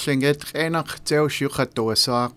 Shingit Enach Teo Shukat Doasak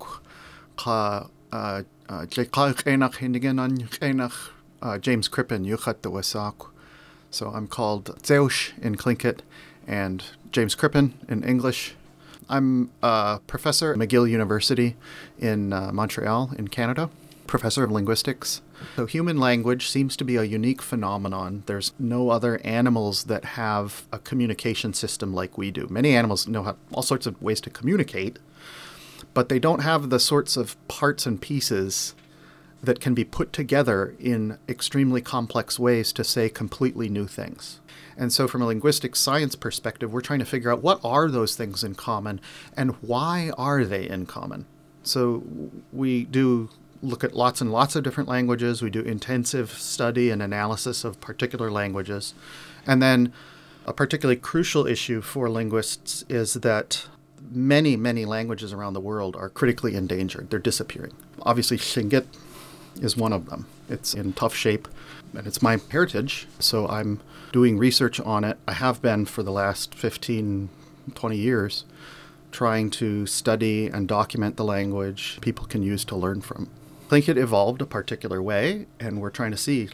Jekal Enach Hindigan Enach James Crippen Yukat Doasak. So I'm called Zeush in Tlingit and James Crippen in English. I'm a professor at McGill University in Montreal in Canada, professor of linguistics. So human language seems to be a unique phenomenon. There's no other animals that have a communication system like we do. Many animals know all sorts of ways to communicate, but they don't have the sorts of parts and pieces that can be put together in extremely complex ways to say completely new things. And so from a linguistic science perspective, we're trying to figure out what are those things in common and why are they in common. So we do look at lots and lots of different languages. We do intensive study and analysis of particular languages. And then a particularly crucial issue for linguists is that many, many languages around the world are critically endangered. They're disappearing. Obviously, Tlingit is one of them. It's in tough shape, and it's my heritage, so I'm doing research on it. I have been for the last 15, 20 years, trying to study and document the language people can use to learn from. Tlingit evolved a particular way, and we're trying to see,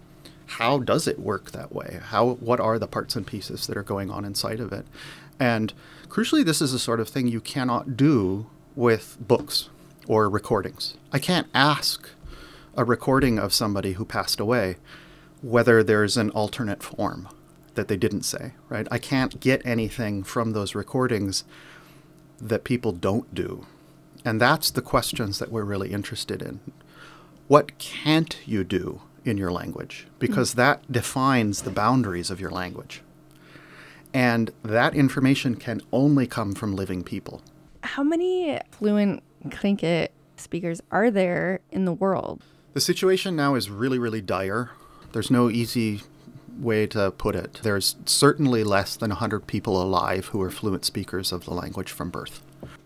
how does it work that way? What are the parts and pieces that are going on inside of it? And crucially, this is the sort of thing you cannot do with books or recordings. I can't ask a recording of somebody who passed away whether there's an alternate form that they didn't say, right? I can't get anything from those recordings that people don't do. And that's the questions that we're really interested in. What can't you do in your language? Because that defines the boundaries of your language. And that information can only come from living people. How many fluent Tlingit speakers are there in the world? The situation now is really, really dire. There's no easy way to put it. There's certainly less than 100 people alive who are fluent speakers of the language from birth.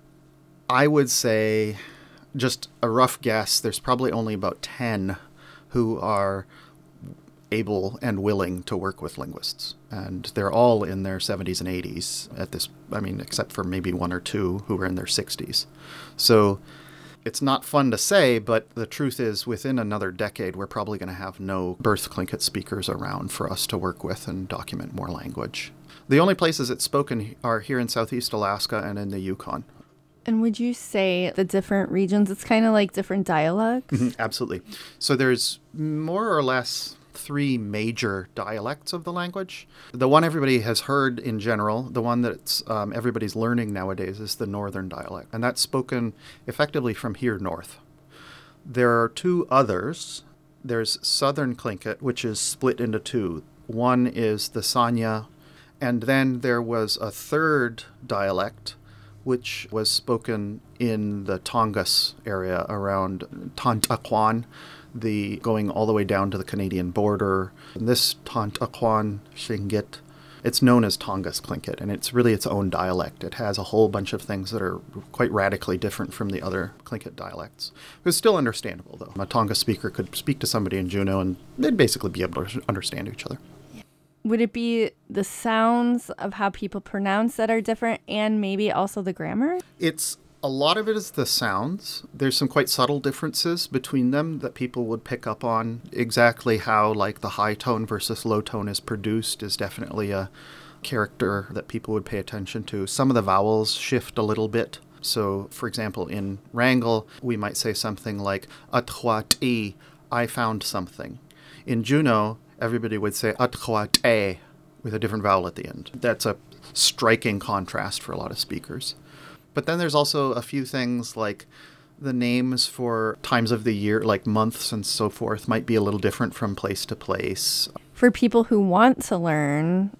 I would say, just a rough guess, there's probably only about 10 who are able and willing to work with linguists. And they're all in their 70s and 80s at this, except for maybe one or two who are in their 60s. So it's not fun to say, but the truth is within another decade, we're probably going to have no birth Tlingit speakers around for us to work with and document more language. The only places it's spoken are here in Southeast Alaska and in the Yukon. And would you say the different regions, it's kind of like different dialects? Mm-hmm, absolutely. So there's more or less 3 major dialects of the language. The one everybody has heard in general, the one that everybody's learning nowadays, is the Northern dialect. And that's spoken effectively from here north. There are 2 others. There's Southern Tlingit, which is split into 2. One is the Sanya, and then there was a 3rd dialect, which was spoken in the Tongass area around Tantaquan, going all the way down to the Canadian border. And this Tantaquan Tlingit, it's known as Tongass Tlingit, and it's really its own dialect. It has a whole bunch of things that are quite radically different from the other Tlingit dialects. It's still understandable, though. A Tonga speaker could speak to somebody in Juneau, and they'd basically be able to understand each other. Would it be the sounds of how people pronounce that are different and maybe also the grammar? A lot of it is the sounds. There's some quite subtle differences between them that people would pick up on. Exactly how the high tone versus low tone is produced is definitely a character that people would pay attention to. Some of the vowels shift a little bit. So, for example, in Wrangell, we might say something like "athuati," I found something. In Juneau, everybody would say "athuate" with a different vowel at the end. That's a striking contrast for a lot of speakers. But then there's also a few things like the names for times of the year, like months and so forth, might be a little different from place to place. For people who want to learn,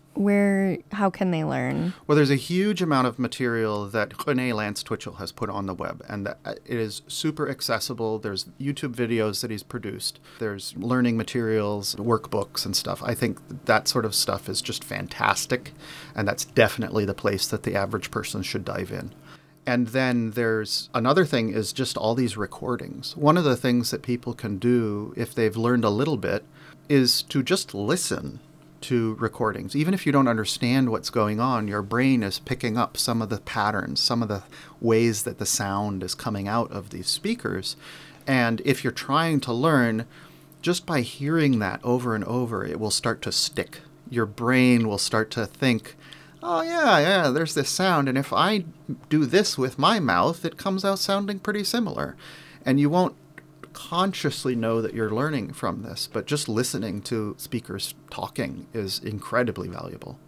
how can they learn? Well, there's a huge amount of material that René Lance Twitchell has put on the web, and it is super accessible. There's YouTube videos that he's produced. There's learning materials, workbooks and stuff. I think that sort of stuff is just fantastic, and that's definitely the place that the average person should dive in. And then there's another thing is just all these recordings. One of the things that people can do if they've learned a little bit is to just listen to recordings. Even if you don't understand what's going on, your brain is picking up some of the patterns, some of the ways that the sound is coming out of these speakers. And if you're trying to learn, just by hearing that over and over, it will start to stick. Your brain will start to think, oh, yeah, there's this sound, and if I do this with my mouth, it comes out sounding pretty similar. And you won't consciously know that you're learning from this, but just listening to speakers talking is incredibly valuable.